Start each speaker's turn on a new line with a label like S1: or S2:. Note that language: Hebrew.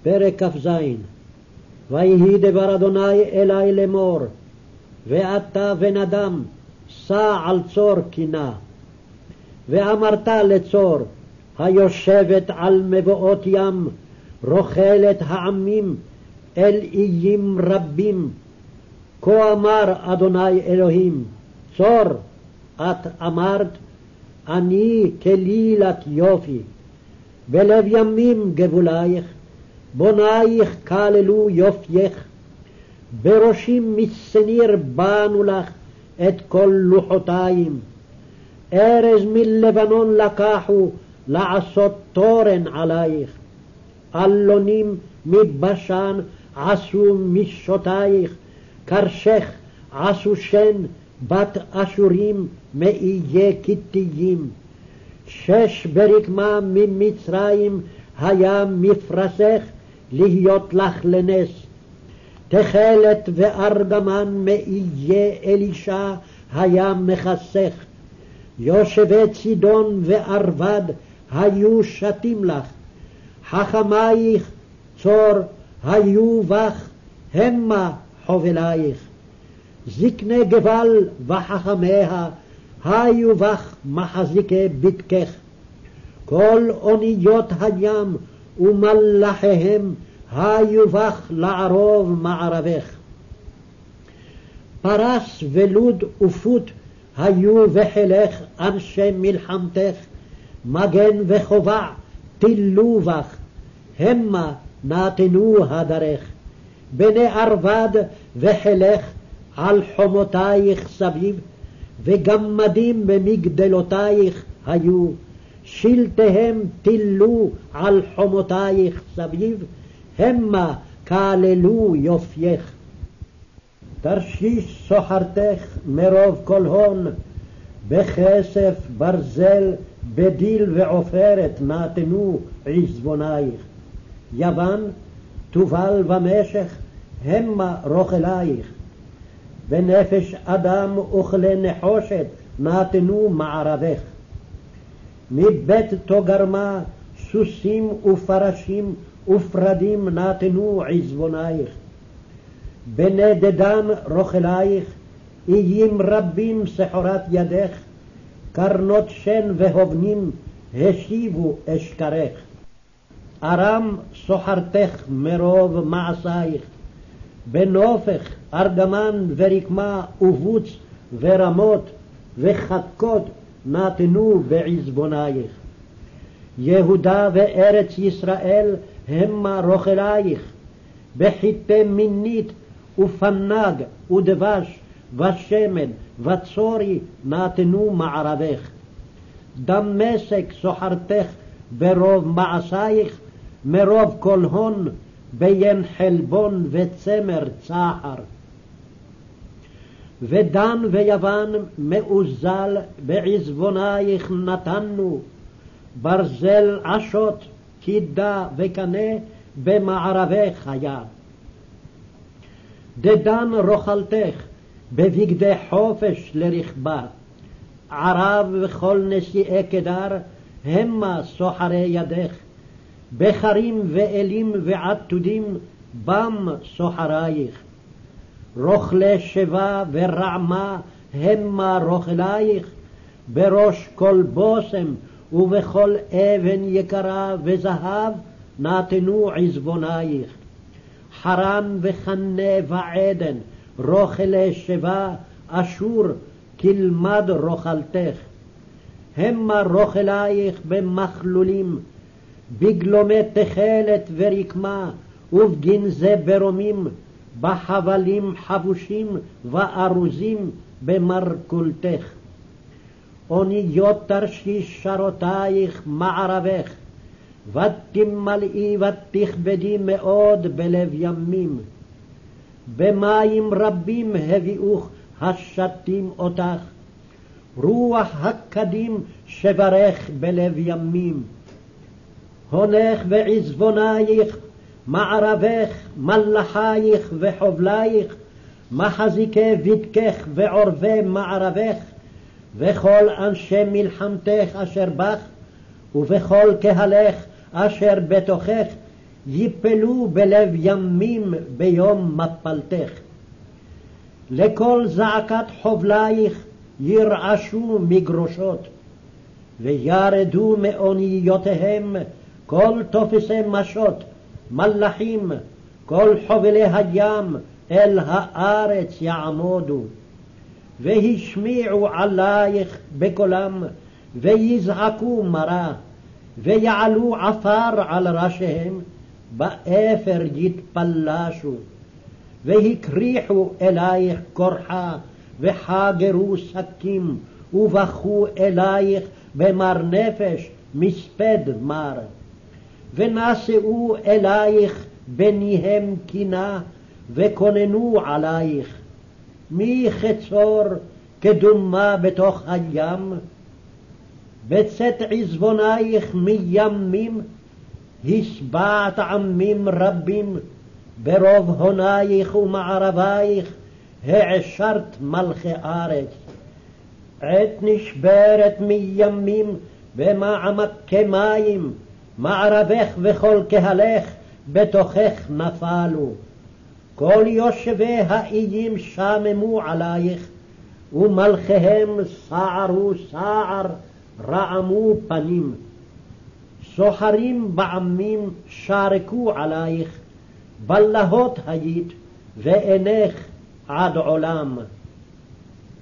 S1: פרק כ"ז. ויהי דבר אדוני אלי לאמור, ואתה בן אדם, סע על צור קינה. ואמרת לצור, היושבת על מבואות ים, רוכלת העמים אל איים רבים. כה אמר אדוני אלוהים, צור, את אמרת, אני כלילת יופי. בלב ימים גבולייך, בונייך כללו יופייך. בראשים מצניר בנו לך את כל לוחותיים. ארז מלבנון לקחו לעשות תורן עלייך. אלונים מבשן עשו משותייך. קרשך עשו שן בת אשורים מאיי כתיים. 6 ברקמה ממצרים היה מפרסך להיות לך לנס. תכלת וארגמן מאיי אלישע היה מכסך. יושבי צידון וערבד היו שתים לך. חכמייך צור היו בך המה חובלייך. זקני גבל וחכמיה היו בך מחזיקי בדקך. כל אוניות הים ומלאכיהם היו בך לערוב מערבך. פרס ולוד ופוט היו בחילך אנשי מלחמתך. מגן וחובע תילו בך, המה נתנו הדרך. בני ערבד וחילך על חומותייך סביב, וגמדים במגדלותייך היו. שלטיהם תילו על חומותייך סביב, המה כללו יופייך. תרשיש סוחרתך מרוב כל הון, בכסף ברזל בדיל ועופרת נתנו עזבונייך. יוון תובל במשך, המה רוכלייך. בנפש אדם וכלי נחושת נתנו מערבך. מבית תוגרמה סוסים ופרשים ופרדים נתנו עזבונייך. בני דדן רוכלייך, איים רבים סחורת ידך. קרנות שן והובנים השיבו אשכרך. ארם סוחרתך מרוב מעשייך. בנופך ארגמן ורקמה ובוץ ורמות וחתקות נתנו בעזבונייך. יהודה וארץ ישראל המה רוכלייך. בחיטי מינית ופנג ודבש ושמן וצורי נתנו מערבך. דמשק סוחרתך ברוב מעשייך, מרוב כל הון בין חלבון וצמר צחר. ודן ויוון מאוזל בעזבונייך נתנו. ברזל עשות קידה וקנה במערבך היה. דדן רוכלתך בבגדי חופש לרכבה. ערב וכל נשיאי קדר המה סוחרי ידך. בחרים ואלים ועתודים בם סוחרייך. רוכלי שבה ורעמה המה רוכלייך. בראש כל בושם ובכל אבן יקרה וזהב נתנו עזבונייך. חרן וחנה ועדן רוכלי שבה אשור כלמד רוכלתך. המה רוכלייך במכלולים. בגלומי תכלת ורקמה ובגנזי ברומים. בחבלים חבושים וארוזים במרכולתך. אוניות תרשיש שרותייך מערבך. ותמלאי ותכבדי מאוד בלב ימים. במים רבים הביאוך השתים אותך. רוח הקדים שברך בלב ימים. הונך ועזבונייך, מערבך, מלאכייך וחובלייך, מחזיקי בדקך ועורבי מערבך, וכל אנשי מלחמתך אשר בך, ובכל קהלך אשר בתוכך, יפלו בלב ימים ביום מפלתך. לכל זעקת חובלייך ירעשו מגרושות, וירדו מאוניותיהם כל תופסי משות, מלאכים, כל חובלי הים אל הארץ יעמודו. והשמיעו עלייך בקולם, ויזעקו מרה, ויעלו עפר על ראשיהם, באפר יתפלשו. והקריחו אלייך כורחה, וחגרו שקים, ובכו אלייך במר נפש, מספד מר. ונשאו אלייך בניהם קינה, וכוננו עלייך. מי חצור כדומה בתוך הים? בצאת עזבונייך מימים, השבעת עמים רבים, ברוב הונייך ומערבייך, העשרת מלכי ארץ. עת נשברת מימים במעמקי מים, מערבך וכל קהלך בתוכך נפלו. כל יושבי האיים שממו עלייך, ומלכיהם סערו סער, רעמו פנים. סוחרים בעמים שרקו עלייך, בלהות היית, ואינך עד עולם.